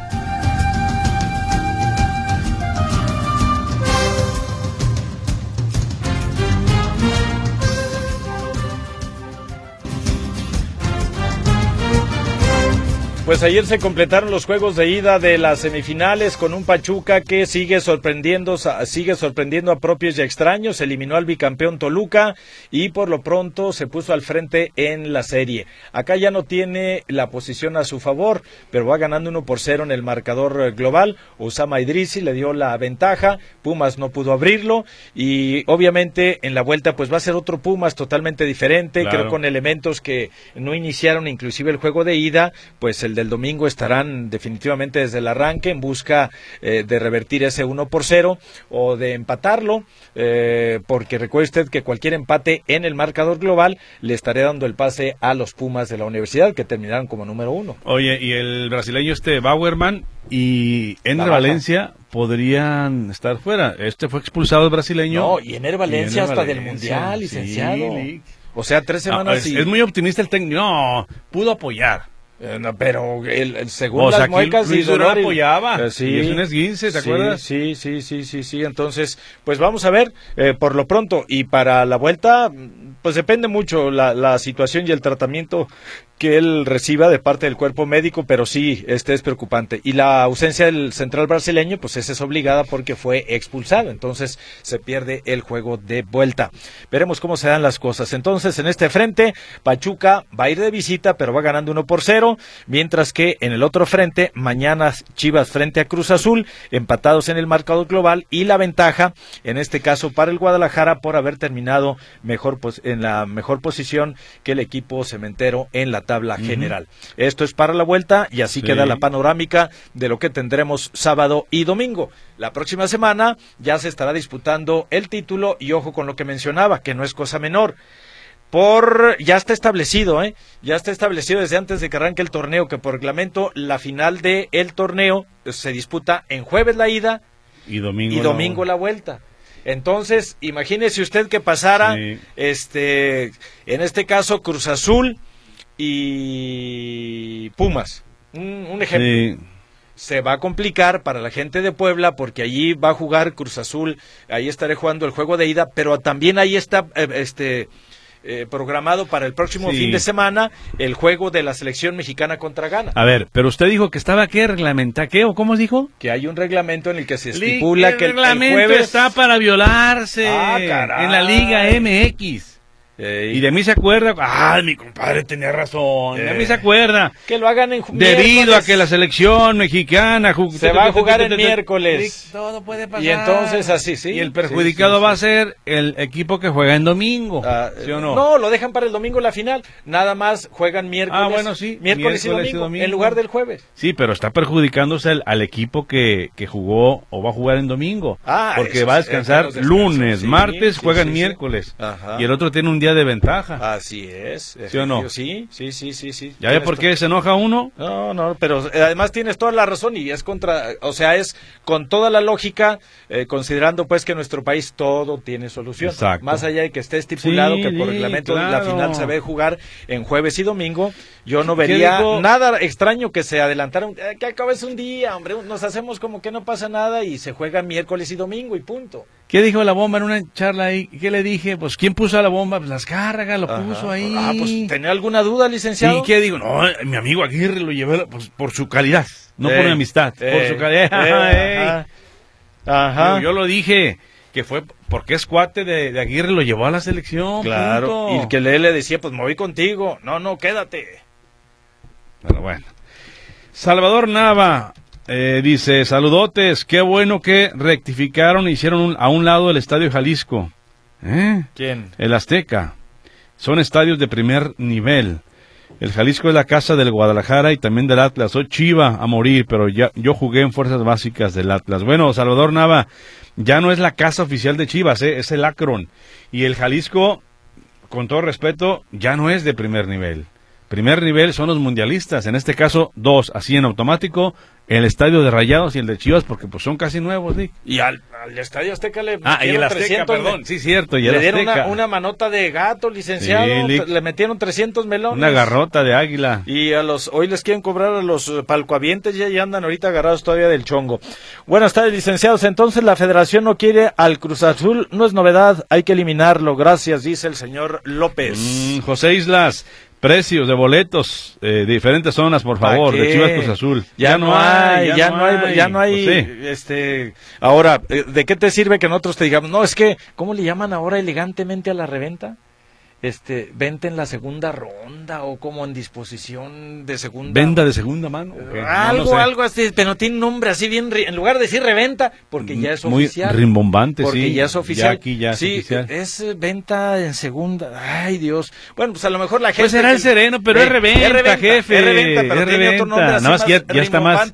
Pues ayer se completaron los juegos de ida de las semifinales con un Pachuca que sigue sorprendiendo a propios y extraños. Eliminó al bicampeón Toluca y por lo pronto se puso al frente en la serie. Acá ya no tiene la posición a su favor, pero va ganando 1-0 en el marcador global. Osama Idrissi le dio la ventaja, Pumas no pudo abrirlo, y obviamente en la vuelta pues va a ser otro Pumas totalmente diferente, claro. Creo con elementos que no iniciaron inclusive el juego de ida, pues el del domingo estarán definitivamente desde el arranque en busca de revertir ese 1-0 o de empatarlo, porque recuerde usted que cualquier empate en el marcador global le estaré dando el pase a los Pumas de la Universidad, que terminaron como número 1. Oye, y el brasileño Bauerman y Ener Valencia podrían estar fuera. Fue expulsado el brasileño. No, y Ener Valencia hasta del Mundial, licenciado. Sí. O sea, 3 semanas. Es muy optimista el técnico. No, pudo apoyar. No, pero según las muecas Luis Durán apoyaba, sí, y es un esguince, ¿te acuerdas? Sí, entonces, pues vamos a ver, por lo pronto, y para la vuelta, pues depende mucho la situación y el tratamiento que él reciba de parte del cuerpo médico, pero sí, es preocupante. Y la ausencia del central brasileño, pues esa es obligada porque fue expulsado, entonces se pierde el juego de vuelta. Veremos cómo se dan las cosas. Entonces, en este frente, Pachuca va a ir de visita, pero va ganando 1-0, mientras que en el otro frente, mañana Chivas frente a Cruz Azul, empatados en el marcador global, y la ventaja, en este caso, para el Guadalajara, por haber terminado en la mejor posición que el equipo cementero en la tabla general. Esto es para la vuelta, y así queda la panorámica de lo que tendremos sábado y domingo. La próxima semana ya se estará disputando el título, y ojo con lo que mencionaba, que no es cosa menor. Ya está establecido, ya está establecido desde antes de que arranque el torneo, que por reglamento la final del torneo se disputa en jueves la ida y domingo la vuelta. Entonces, imagínese usted que pasara, en este caso, Cruz Azul y Pumas, un ejemplo. Sí. Se va a complicar para la gente de Puebla, porque allí va a jugar Cruz Azul, ahí estaré jugando el juego de ida, pero también ahí está programado para el próximo fin de semana el juego de la selección mexicana contra Ghana. A ver, pero usted dijo que estaba ¿qué? ¿Reglamenta qué? ¿O cómo dijo? Que hay un reglamento en el que se estipula que el reglamento jueves está para violarse en la Liga MX. Y de mí se acuerda, mi compadre tenía razón, de mí se acuerda. Que lo hagan en debido a que la selección mexicana se va a jugar el miércoles. Todo puede pasar. Y entonces así, sí. Y el perjudicado va a ser el equipo que juega en domingo, ¿sí o no? No, lo dejan para el domingo la final. Nada más juegan miércoles. Bueno, sí. Miércoles y domingo en lugar del jueves. Sí, pero está perjudicándose al equipo que jugó o va a jugar en domingo. Porque va a descansar lunes, martes, juegan miércoles. Ajá. Y el otro tiene un día de ventaja. Así es. ¿Sí o no? Sí. ¿Ya ve por qué se enoja uno? No, pero además tienes toda la razón y es es con toda la lógica, considerando pues que en nuestro país todo tiene solución. Exacto. Más allá de que esté estipulado que por reglamento la final se debe jugar en jueves y domingo, yo no vería nada extraño que se adelantara, que acabes un día, hombre, nos hacemos como que no pasa nada y se juega miércoles y domingo y punto. ¿Qué dijo la bomba en una charla ahí? ¿Qué le dije? Pues, ¿quién puso a la bomba? Pues las cargas, lo puso ahí. Pues, ¿tenía alguna duda, licenciado? ¿Y qué digo? No, mi amigo Aguirre lo llevé por su calidad, no por mi amistad, por su calidad. Ajá. Yo lo dije, que fue porque es cuate de Aguirre, lo llevó a la selección. Claro, punto. Y que le decía, pues me voy contigo. No, quédate. Pero bueno. Salvador Nava dice, saludotes, qué bueno que rectificaron e hicieron a un lado el Estadio Jalisco. ¿Quién? El Azteca. Son estadios de primer nivel. El Jalisco es la casa del Guadalajara y también del Atlas. Soy Chiva a morir, pero yo jugué en fuerzas básicas del Atlas. Bueno, Salvador Nava, ya no es la casa oficial de Chivas, es el Akron. Y el Jalisco, con todo respeto, ya no es de primer nivel. Primer nivel son los mundialistas, en este caso 2, así en automático, el estadio de Rayados y el de Chivas, porque pues son casi nuevos, Nick. Y al Estadio Azteca le metieron y el Azteca, 300, perdón, sí, cierto. Y le dieron una manota de gato, licenciado, sí, le metieron 300 melones. Una garrota de águila. Y hoy les quieren cobrar a los palcoavientes, ya andan ahorita agarrados todavía del chongo. Buenas tardes, licenciados. Entonces la Federación no quiere al Cruz Azul, no es novedad, hay que eliminarlo. Gracias, dice el señor López. José Islas. Precios de boletos de diferentes zonas, por favor, de Chivas Cruz Azul. Ya no hay. José. Ahora, ¿de qué te sirve que nosotros te digamos, no, es que, ¿cómo le llaman ahora elegantemente a la reventa? Venta en la segunda ronda o como en disposición de segunda. ¿Venta de segunda mano? Algo así, pero tiene un nombre así bien, en lugar de decir reventa, porque ya es oficial. Muy rimbombante, porque ya es oficial. Ya aquí ya es oficial. Es venta en segunda. Ay, Dios. Bueno, pues a lo mejor la gente... Pues será el sereno, pero es reventa, jefe. Es reventa, pero tiene otro nombre así más ya está más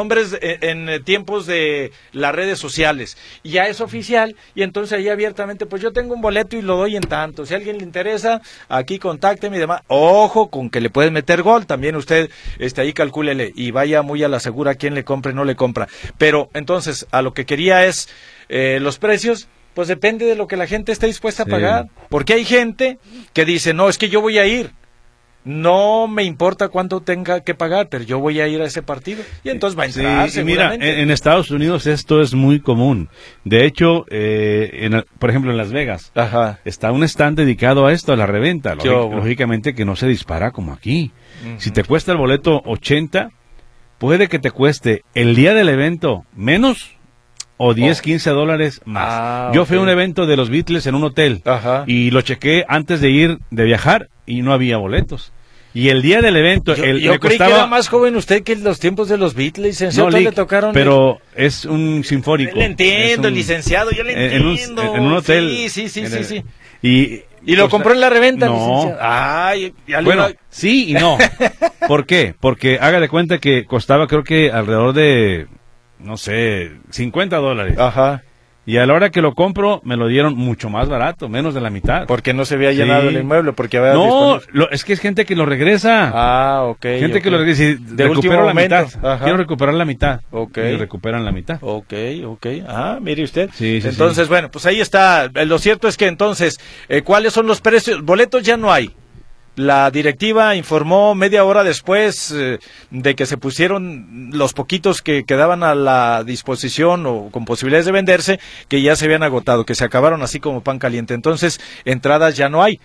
en tiempos de las redes sociales. Ya es oficial y entonces ahí abiertamente, pues yo tengo un boleto y lo doy en tanto. Si a alguien le interesa, aquí contácteme y demás. Ojo con que le pueden meter gol, también usted ahí calcúlele y vaya muy a la segura quién le compra y no le compra. Pero entonces a lo que quería es los precios, pues depende de lo que la gente esté dispuesta a pagar, porque hay gente que dice, no, es que yo voy a ir, no me importa cuánto tenga que pagar, pero yo voy a ir a ese partido y entonces va a entrar seguramente. Mira, en Estados Unidos esto es muy común. De hecho, por ejemplo en Las Vegas, está un stand dedicado a esto, a la reventa. Lógicamente que no se dispara como aquí. Si te cuesta el boleto 80, puede que te cueste el día del evento menos o 10, 15 dólares más. Yo fui a un evento de los Beatles en un hotel y lo chequé antes de viajar y no había boletos. Y el día del evento... Yo creí que era más joven usted que en los tiempos de los Beatles, licenciado. No, le tocaron pero es un sinfónico. Le entiendo, licenciado, yo le entiendo. En un hotel. Sí. Y lo compró en la reventa, no. licenciado. Bueno, sí y no. ¿Por qué? Porque haga de cuenta que costaba creo que alrededor de, no sé, $50. Y a la hora que lo compro, me lo dieron mucho más barato, menos de la mitad. Porque no se había llenado el inmueble, porque había... Es que es gente que lo regresa. Gente que lo regresa y de último momento. Quiero recuperar la mitad. Y recuperan la mitad. Mire usted. Entonces, bueno, pues ahí está. Lo cierto es que entonces, ¿cuáles son los precios? Boletos ya no hay. La directiva informó media hora después de que se pusieron los poquitos que quedaban a la disposición o con posibilidades de venderse, que ya se habían agotado, que se acabaron así como pan caliente. Entonces, entradas ya no hay.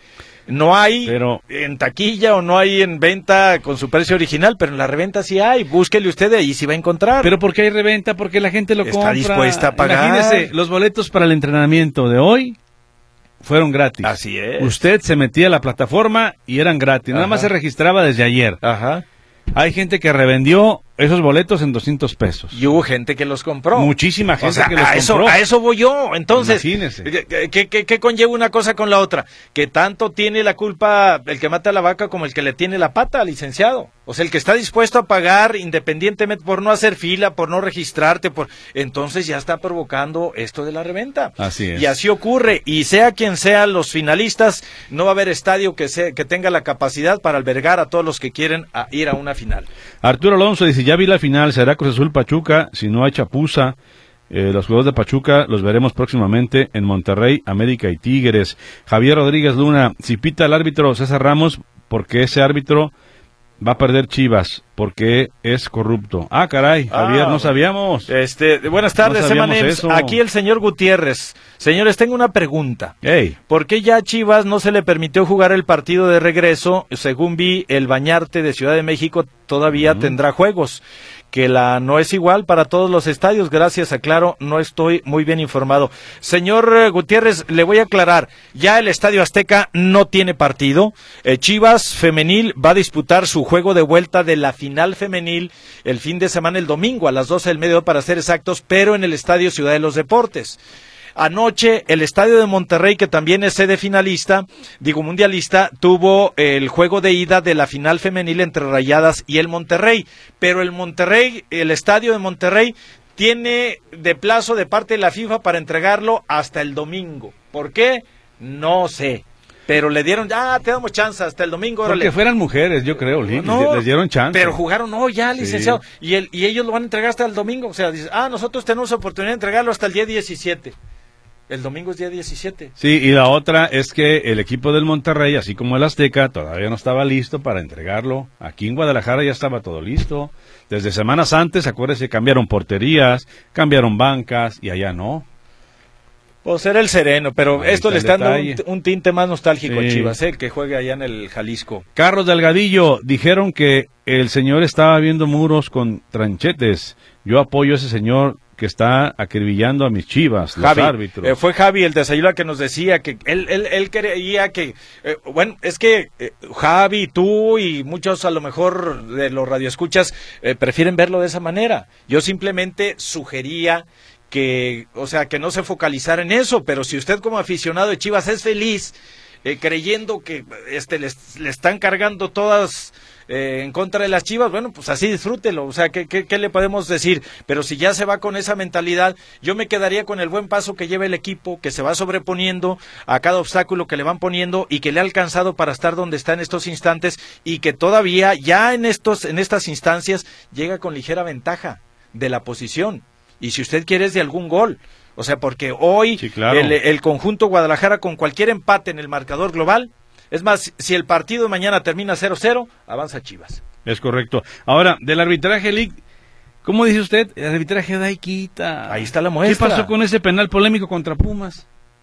No hay en taquilla o no hay en venta con su precio original, pero en la reventa sí hay. Búsquele usted, ahí sí va a encontrar. Pero ¿por qué hay reventa? Porque la gente lo compra. Está dispuesta a pagar. Imagínese, los boletos para el entrenamiento de hoy fueron gratis. Así es. Usted se metía a la plataforma y eran gratis. Nada más se registraba desde ayer. Ajá. Hay gente que revendió esos boletos en 200 pesos. Y hubo gente que los compró. Muchísima gente que los compró. A eso voy yo. Entonces, imagínese. ¿Qué conlleva una cosa con la otra? Que tanto tiene la culpa el que mata a la vaca como el que le tiene la pata, licenciado. O sea, el que está dispuesto a pagar independientemente por no hacer fila, por no registrarte, entonces ya está provocando esto de la reventa. Así es. Y así ocurre. Y sea quien sea los finalistas, no va a haber estadio que tenga la capacidad para albergar a todos los que quieren ir a una final. Arturo Alonso dice, ya vi la final, será Cruz Azul Pachuca, si no hay chapuza. Los juegos de Pachuca los veremos próximamente en Monterrey, América y Tigres. Javier Rodríguez Luna, si pita el árbitro César Ramos, porque ese árbitro va a perder Chivas, porque es corrupto. Ah, caray, Javier, no sabíamos. Buenas tardes, Emanems. Aquí el señor Gutiérrez. Señores, tengo una pregunta. Hey. ¿Por qué ya a Chivas no se le permitió jugar el partido de regreso? Según vi, el Bañarte de Ciudad de México todavía tendrá juegos. Que no es igual para todos los estadios, gracias, aclaro, no estoy muy bien informado. Señor Gutiérrez, le voy a aclarar, ya el Estadio Azteca no tiene partido. Chivas Femenil va a disputar su juego de vuelta de la final femenil el fin de semana, el domingo, a las 12 del mediodía para ser exactos, pero en el Estadio Ciudad de los Deportes. Anoche, el Estadio de Monterrey, que también es sede mundialista, tuvo el juego de ida de la final femenil entre Rayadas y el Monterrey. Pero el Estadio de Monterrey tiene de plazo de parte de la FIFA para entregarlo hasta el domingo. ¿Por qué? No sé. Pero le dieron, te damos chance hasta el domingo. Porque órale. fueran mujeres, yo creo, les dieron chance. Pero jugaron, licenciado. Sí. Y ellos lo van a entregar hasta el domingo. O sea, dicen, nosotros tenemos oportunidad de entregarlo hasta el día 17. El domingo es día 17. Sí, y la otra es que el equipo del Monterrey, así como el Azteca, todavía no estaba listo para entregarlo. Aquí en Guadalajara ya estaba todo listo. Desde semanas antes, acuérdense, cambiaron porterías, cambiaron bancas, y allá no. Pues era el sereno, pero ahí esto le está dando un tinte más nostálgico sí. a Chivas, que juegue allá en el Jalisco. Carlos Delgadillo, dijeron que el señor estaba viendo muros con tranchetes. Yo apoyo a ese señor que está acribillando a mis Chivas, los árbitros. Fue Javi el de Sayula que nos decía que él creía que, es que Javi, tú y muchos a lo mejor de los radioescuchas prefieren verlo de esa manera. Yo simplemente sugería que no se focalizara en eso, pero si usted como aficionado de Chivas es feliz creyendo que le están cargando todas en contra de las Chivas, bueno, pues así disfrútelo, o sea, ¿qué le podemos decir? Pero si ya se va con esa mentalidad, yo me quedaría con el buen paso que lleva el equipo, que se va sobreponiendo a cada obstáculo que le van poniendo y que le ha alcanzado para estar donde está en estos instantes y que todavía ya en estas instancias llega con ligera ventaja de la posición. Y si usted quiere es de algún gol, o sea, porque hoy sí, claro. el conjunto Guadalajara con cualquier empate en el marcador global, es más, si el partido de mañana termina 0-0, avanza Chivas. Es correcto. Ahora, del arbitraje, Lick, ¿cómo dice usted? El arbitraje da y quita. Ahí está la muestra. ¿Qué pasó con ese penal polémico contra Pumas?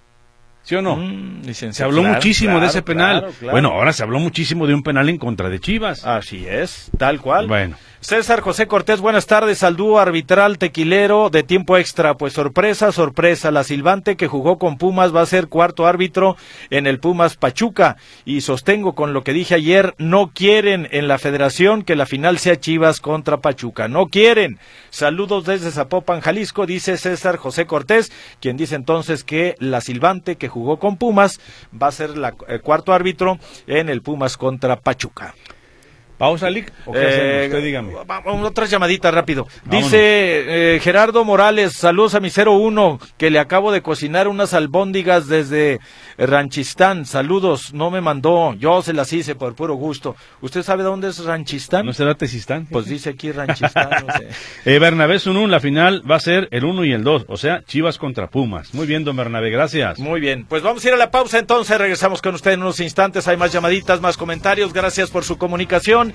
¿Sí o no? Se habló muchísimo de ese penal. Claro. Bueno, ahora se habló muchísimo de un penal en contra de Chivas. Así es, tal cual. Bueno. César José Cortés, buenas tardes, al dúo arbitral tequilero de tiempo extra. Pues sorpresa, la silbante que jugó con Pumas va a ser cuarto árbitro en el Pumas Pachuca. Y sostengo con lo que dije ayer, no quieren en la federación que la final sea Chivas contra Pachuca. No quieren. Saludos desde Zapopan, Jalisco, dice César José Cortés, quien dice entonces que la silbante que jugó con Pumas va a ser el cuarto árbitro en el Pumas contra Pachuca. ¿Pausa, Lick? ¿O qué hacemos? Usted dígame. Otra llamadita rápido. Vámonos. Dice Gerardo Morales, saludos a mi 01, que le acabo de cocinar unas albóndigas desde Ranchistán. Saludos, no me mandó, yo se las hice por puro gusto. ¿Usted sabe dónde es Ranchistán? ¿No será Tezistán? Pues dice aquí Ranchistán, no sé. Bernabé Sunún, la final va a ser el 1 y el 2, o sea, Chivas contra Pumas. Muy bien, don Bernabé, gracias. Muy bien, pues vamos a ir a la pausa entonces, regresamos con usted en unos instantes, hay más llamaditas, más comentarios, gracias por su comunicación.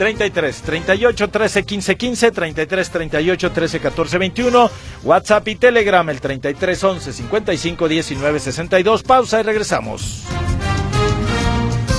33 38 13 15 15, 33 38 13 14 21, WhatsApp y Telegram el 33 11 55 19 62. Pausa y regresamos.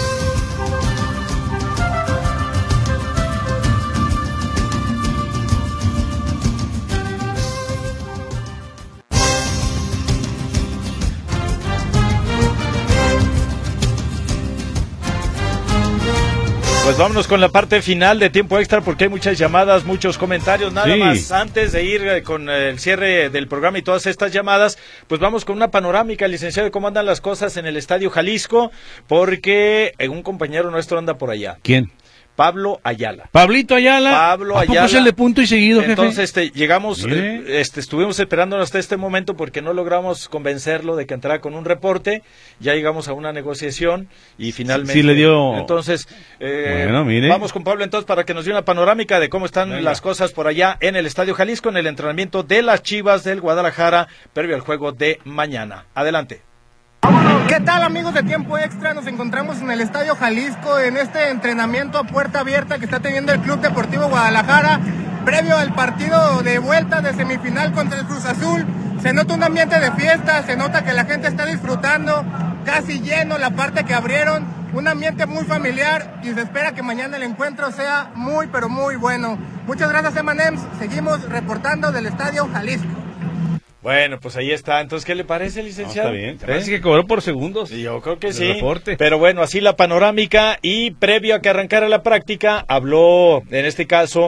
Pues vámonos con la parte final de tiempo extra porque hay muchas llamadas, muchos comentarios. Nada más, antes de ir con el cierre del programa y todas estas llamadas, pues vamos con una panorámica, licenciado, de cómo andan las cosas en el Estadio Jalisco, porque un compañero nuestro anda por allá. ¿Quién? Pablo Ayala. Pablito Ayala. Pablo ¿A poco Ayala. es el de punto y seguido, jefe? Entonces llegamos, estuvimos esperando hasta este momento porque no logramos convencerlo de que entrara con un reporte. Ya llegamos a una negociación y finalmente. Sí le dio. Entonces, bueno, mire. Vamos con Pablo entonces para que nos dé una panorámica de cómo están las cosas por allá en el Estadio Jalisco, en el entrenamiento de las Chivas del Guadalajara, previo al juego de mañana. Adelante. ¿Qué tal, amigos de Tiempo Extra? Nos encontramos en el Estadio Jalisco en este entrenamiento a puerta abierta que está teniendo el Club Deportivo Guadalajara previo al partido de vuelta de semifinal contra el Cruz Azul. Se nota un ambiente de fiesta, se nota que la gente está disfrutando, casi lleno la parte que abrieron, un ambiente muy familiar y se espera que mañana el encuentro sea muy pero muy bueno. Muchas gracias, M&M's. Seguimos reportando del Estadio Jalisco. Bueno, pues ahí está. Entonces, ¿qué le parece, licenciado? Está bien. Parece que cobró por segundos. Yo creo que sí. Reporte. Pero bueno, así la panorámica. Y previo a que arrancara la práctica, habló, en este caso,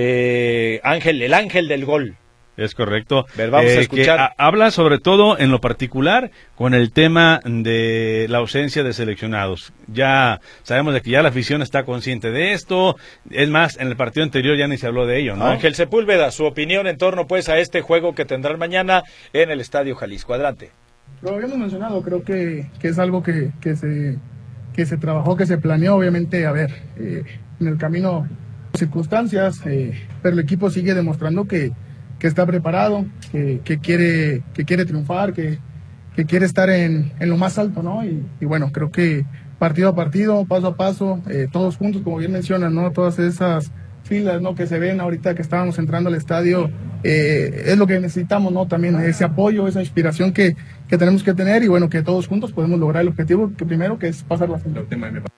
el ángel del gol. Es correcto. Vamos a escuchar. Habla sobre todo en lo particular con el tema de la ausencia de seleccionados. Ya sabemos de que ya la afición está consciente de esto. Es más, en el partido anterior ya ni se habló de ello, ¿no? Ángel Sepúlveda, su opinión en torno pues a este juego que tendrán mañana en el Estadio Jalisco. Adelante. Lo habíamos mencionado, creo que es algo que se trabajó, que se planeó, obviamente, en el camino circunstancias, pero el equipo sigue demostrando que está preparado, que quiere triunfar, que quiere estar en lo más alto, ¿no? Y bueno, creo que partido a partido, paso a paso, todos juntos, como bien mencionan, ¿no? Todas esas filas, ¿no? Que se ven ahorita que estábamos entrando al estadio, es lo que necesitamos, ¿no? También ese apoyo, esa inspiración que tenemos que tener y bueno, que todos juntos podemos lograr el objetivo que primero que es pasar la final.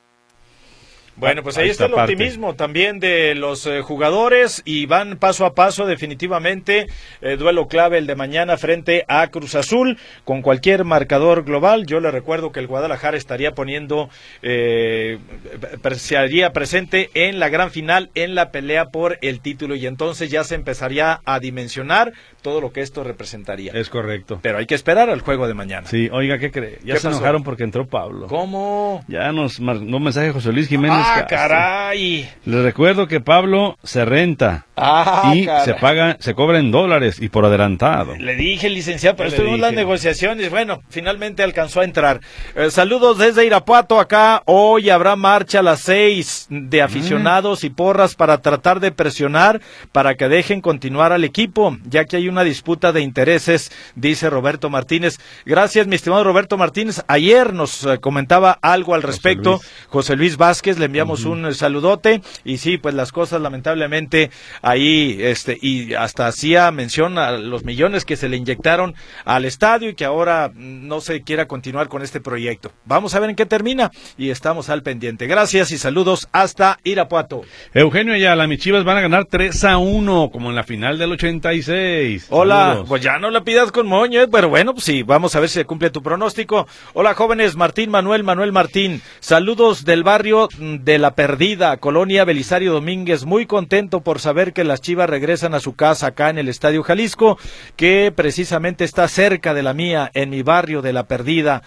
Bueno, pues ahí está el optimismo también de los jugadores y van paso a paso definitivamente. Duelo clave el de mañana frente a Cruz Azul con cualquier marcador global. Yo le recuerdo que el Guadalajara estaría sería presente en la gran final, en la pelea por el título y entonces ya se empezaría a dimensionar todo lo que esto representaría. Es correcto. Pero hay que esperar al juego de mañana. Sí, oiga, ¿qué cree? Ya se enojaron porque entró Pablo. ¿Cómo? Ya nos mandó un mensaje José Luis Jiménez. ¡Ah, caray! Les recuerdo que Pablo se renta y se cobra en dólares y por adelantado. Le dije, licenciado, pero estuvimos en las negociaciones. Bueno, finalmente alcanzó a entrar. Saludos desde Irapuato. Acá hoy habrá marcha a las 6 de aficionados y porras para tratar de presionar para que dejen continuar al equipo, ya que hay una disputa de intereses, dice Roberto Martínez. Gracias, mi estimado Roberto Martínez. Ayer nos comentaba algo al respecto José Luis Vázquez, le enviamos un saludote y sí, pues las cosas lamentablemente ahí, y hasta hacía mención a los millones que se le inyectaron al estadio y que ahora no se quiera continuar con este proyecto. Vamos a ver en qué termina y estamos al pendiente. Gracias y saludos hasta Irapuato. Eugenio Ayala, mis Chivas van a ganar 3-1 como en la final del 86. Hola, saludos. Pues ya no la pidas con moño, pero bueno, pues sí, vamos a ver si se cumple tu pronóstico. Hola jóvenes, Manuel Martín, saludos del barrio de La Perdida, Colonia Belisario Domínguez, muy contento por saber que las Chivas regresan a su casa acá en el Estadio Jalisco, que precisamente está cerca de la mía, en mi barrio de La Perdida.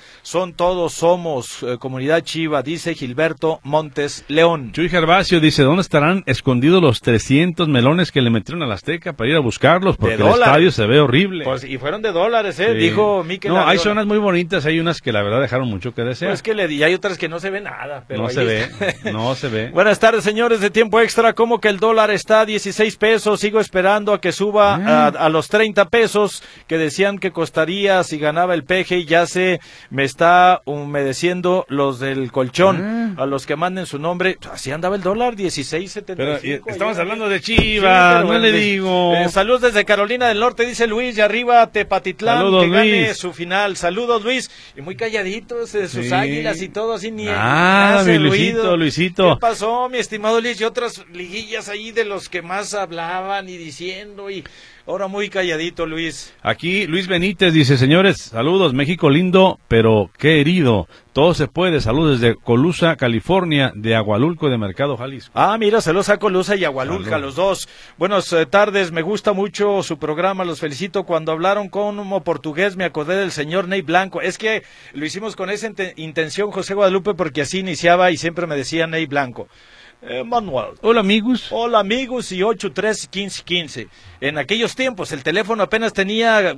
Somos comunidad Chiva, dice Gilberto Montes León. Chuy Gervasio dice, ¿dónde estarán escondidos los 300 melones que le metieron a la Azteca para ir a buscarlos? Porque el estadio se ve horrible. Pues, y fueron de dólares, sí. Dijo Miquel. No, hay zonas muy bonitas, hay unas que la verdad dejaron mucho que desear. Pues que y hay otras que no se ve nada. Pero no se ve. Buenas tardes, señores de Tiempo Extra. ¿Cómo que el dólar está a 16 pesos? Sigo esperando a que suba a los 30 pesos que decían que costaría si ganaba el Peje y ya se me está humedeciendo los del colchón. A los que manden su nombre. Así andaba el dólar, 16.75. Pero estamos hablando de Chivas, sí, no le digo. Saludos desde Carolina del Norte, dice Luis, y arriba Tepatitlán, saludos, que gane Luis. Su final. Saludos, Luis. Y muy calladitos, sus águilas y todo, así ni mi Luisito. ¿Qué pasó, mi estimado Luis? Y otras liguillas ahí de los que más más hablaban y diciendo, y ahora muy calladito, Luis. Aquí Luis Benítez dice, señores, saludos, México lindo, pero qué herido. Todo se puede. Saludos desde Colusa, California, de Agualulco, de Mercado, Jalisco. Ah, mira, saludos a Colusa y Agualulca, los dos. Buenas tardes, me gusta mucho su programa, los felicito. Cuando hablaron como portugués me acordé del señor Ney Blanco. Es que lo hicimos con esa intención, José Guadalupe, porque así iniciaba y siempre me decía Ney Blanco. Manuel. Hola, amigos. Hola, amigos, y 83-1515. En aquellos tiempos el teléfono apenas tenía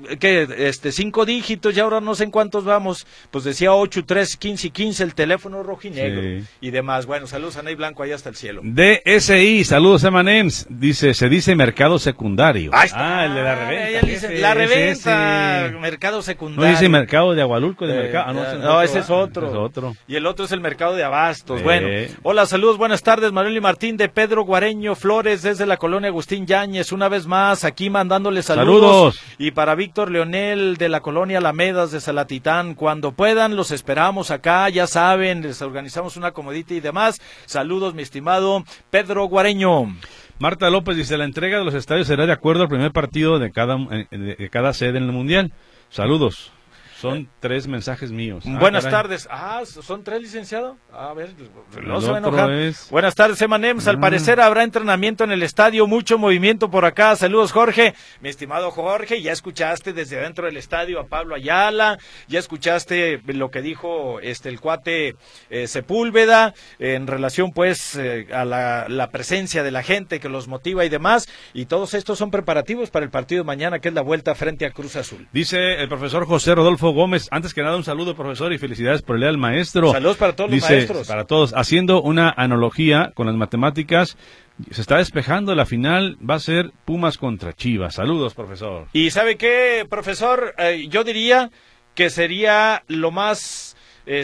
5 dígitos y ahora no sé en cuántos vamos. Pues decía 83-1515 el teléfono rojinegro, sí, y demás. Bueno, saludos a Ney Blanco allá hasta el cielo. DSI, saludos a Manems. Dice, se dice mercado secundario. Ahí está. Ah, el de la reventa. La reventa, mercado secundario. No dice mercado de Agualulco, de mercado. No, ese es otro. Y el otro es el mercado de abastos. Bueno, hola, saludos, buenas tardes, Manuel y Martín, de Pedro Guareño Flores, desde la colonia Agustín Yáñez, una vez más aquí mandándole saludos. Y para Víctor Leonel de la colonia Alamedas de Salatitán, cuando puedan los esperamos acá, ya saben, les organizamos una comodita y demás. Saludos, mi estimado Pedro Guareño. Marta López dice, la entrega de los estadios será de acuerdo al primer partido de cada sede en el Mundial. Saludos. Son 3 mensajes míos. Buenas tardes. ¿Son 3, licenciado? A ver, no se va a enojar. Buenas tardes, Emanems. Al parecer habrá entrenamiento en el estadio, mucho movimiento por acá. Saludos, Jorge. Mi estimado Jorge, ya escuchaste desde dentro del estadio a Pablo Ayala, ya escuchaste lo que dijo el cuate Sepúlveda en relación pues a la presencia de la gente que los motiva y demás, y todos estos son preparativos para el partido de mañana, que es la vuelta frente a Cruz Azul. Dice el profesor José Rodolfo Gómez, antes que nada un saludo, profesor, y felicidades por el día del maestro. Saludos para todos los maestros. Para todos, haciendo una analogía con las matemáticas, se está despejando la final, va a ser Pumas contra Chivas. Saludos, profesor. ¿Y sabe qué, profesor? Yo diría que sería lo más,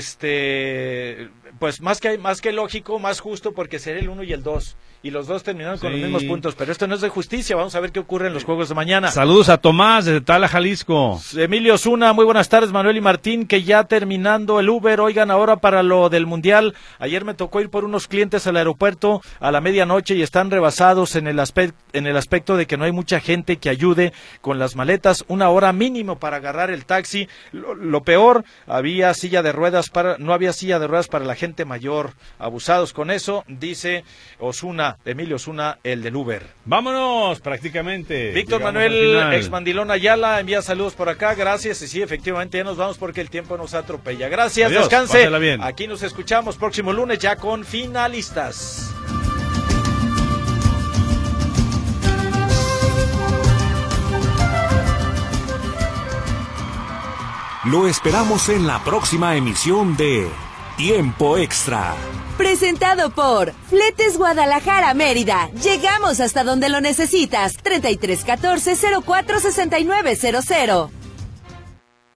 pues más que lógico, más justo, porque sería el 1 y el 2. Y los dos terminaron con los mismos puntos, pero esto no es de justicia. Vamos a ver qué ocurre en los juegos de mañana. Saludos a Tomás desde Tala, Jalisco. Emilio Zuna, muy buenas tardes, Manuel y Martín, que ya terminando el Uber, oigan, ahora para lo del Mundial, ayer me tocó ir por unos clientes al aeropuerto a la medianoche y están rebasados en el aspecto de que no hay mucha gente que ayude con las maletas, 1 hora mínimo para agarrar el taxi. Lo peor, no había silla de ruedas para la gente mayor. Abusados con eso, dice Emilio Zuna, el del Uber. Vámonos, prácticamente. Víctor Manuel, ex Mandilón Ayala, envía saludos por acá, gracias. Y sí, efectivamente, ya nos vamos porque el tiempo nos atropella. Gracias, adiós, descanse. Pásela bien. Aquí nos escuchamos próximo lunes ya con finalistas. Lo esperamos en la próxima emisión de Tiempo Extra. Presentado por Fletes Guadalajara Mérida. Llegamos hasta donde lo necesitas. 3314-046900.